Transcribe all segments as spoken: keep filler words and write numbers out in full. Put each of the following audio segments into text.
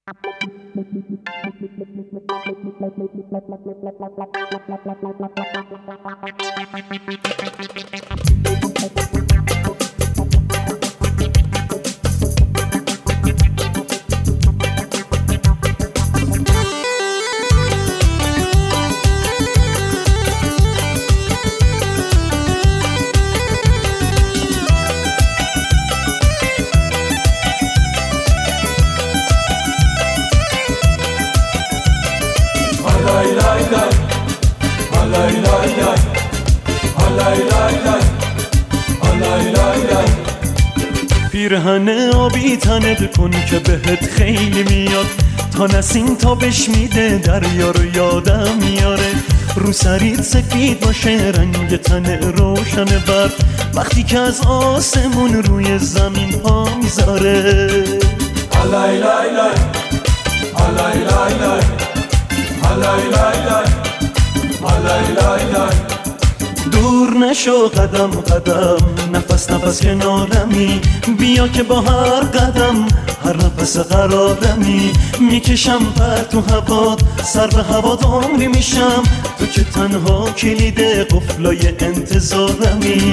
پیرهن آبی تنت کن که بهت خیلی میاد، تا نسیم تابش میده دریا رو یادم میاره. رو سریت سفید باشه رنگ تن روشن برف، وقتی که از آسمون روی زمین پا میذاره. آلای لای لای آلای لای لای آلای لای لای آلای لای لای. دور نشو قدم قدم، نفس نفس کنارمی، بیا که با هر قدم هر نفس قرارمی. میکشم پر تو هوات، سر به هوات عمری میشم، تو که تنها کلید قفلای انتظارمی.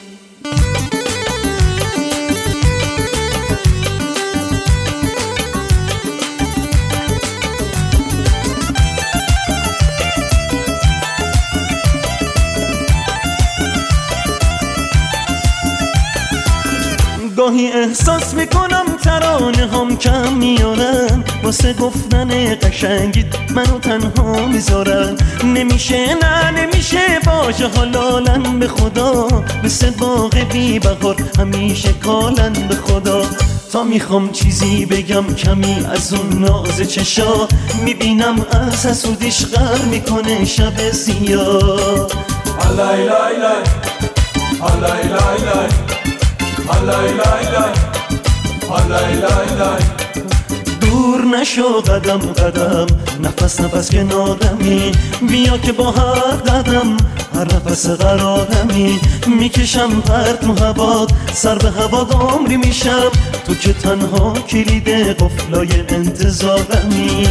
گاهی احساس میکنم ترانه هم کم میارن، واسه گفتن قشنگیت منو تنها میذارن. نمیشه نه نمیشه باشه حلالن به خدا، مثل باغ بی بهار همیشه کالن به خدا. تا میخوام چیزی بگم کمی از اون ناز چشا، میبینم از حسودیش غر میکنه شب سیاه. آلای لای لای آلای لای لای آلای لای لای آلای لای لای. دور نشو قدم قدم، نفس نفس کنارمی، بیا که با هر قدم هر نفس قرارمی. میکشم پر تو هوات، سر به هوات عمری میشم، تو که تنها کلید قفلای انتظارمی.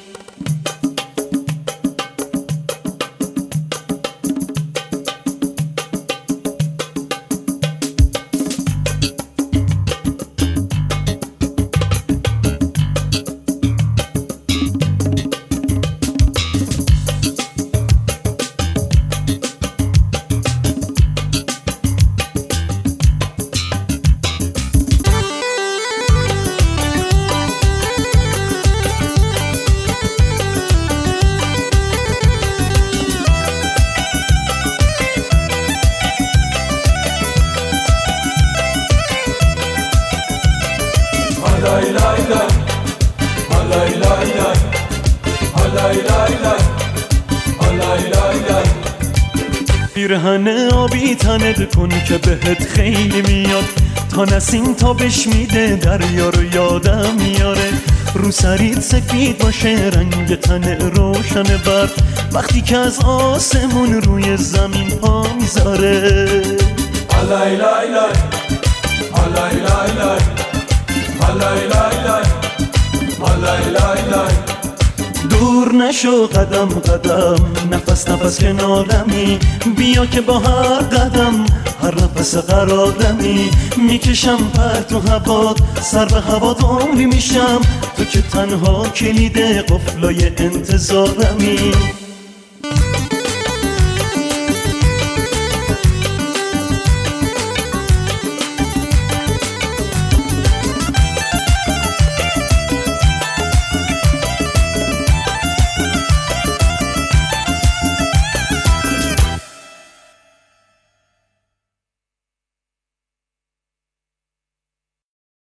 آلای لای لای آلای لای لای آلای لای لای آلای لای لای. پیرهن آبی تنت کن که بهت خیلی میاد، تا نسیم تابش میده دریا رو یادم میاره. رو سریت سفید باشه رنگ تن روشن برف، وقتی که از آسمون روی زمین پا میذاره. آلای لای لای آلای لای لای آلای لای لای آلای لای لای. دور نشو قدم قدم، نفس نفس کنارمی، بیا که با هر قدم هر نفس قرارمی. میکشم پر تو هوات، سر به هوات عمری میشم، تو که تنها کلید قفلای انتظارمی.